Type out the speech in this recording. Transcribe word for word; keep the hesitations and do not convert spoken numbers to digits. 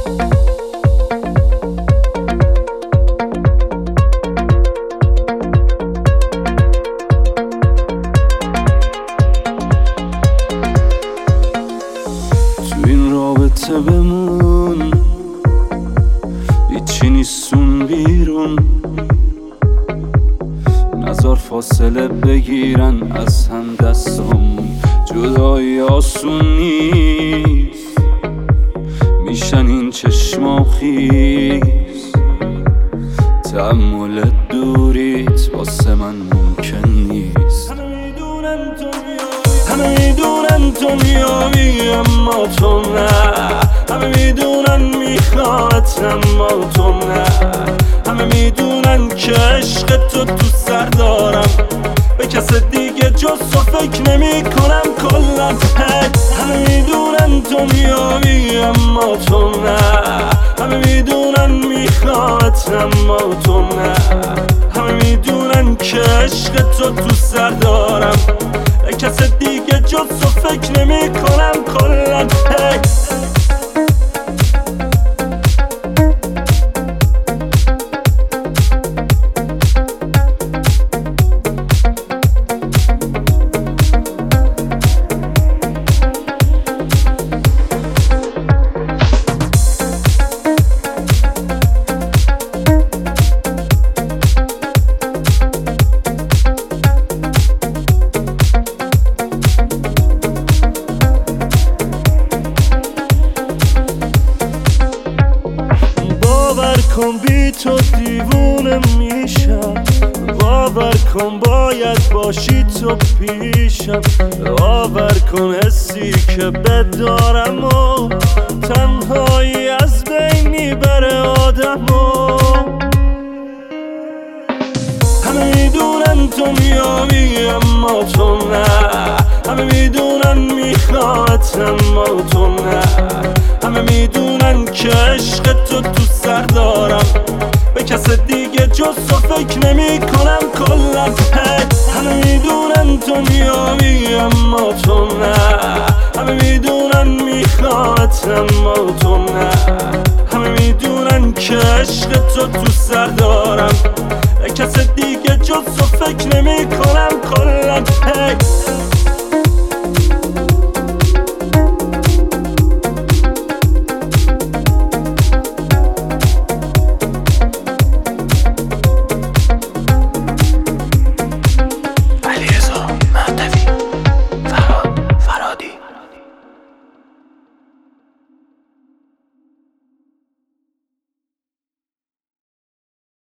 تو این رابطه بمون، هیچی نیستون بیرون، نزار فاصله بگیرن از هم دستامون. جدایی آسون نیست، میشن این چشما خیز، تحمل دوریت واسه من ممکن نیست. همه میدونن تو میای، همه میدونن تو میای اما تو نه. همه میدونن میخوادت اما تو نه. همه میدونن که عشق تو تو سر دارم، به کس دیگه جز تو فکر نمی کنم کلا. همه میدونن تو میای اما تو نه. همه میدونن میخوادت اما تو نه. همه میدونن که عشق تو تو سر دارم، به کس دیگه جز تو فکر نمی کنم کلا. باور کن بی تو دیوونه میشم، باور کن باید باشی تو پیشم، باور کن حسی که بدارم و تنهایی از بین میبره آدمو. همه میدونن تو میای اما تو نه. همه میدونن میخوادت اما تو نه. همه میدونن که عشق تو تو سر دارم، به کس دیگه جز تو فکر نمی کنم کلا. همه میدونن تو میای اما تو نه. همه میدونن میخوادت اما تو نه. همه میدونن که عشق تو تو سر دارم، به کس دیگه جز تو فکر نمی کنم کلا.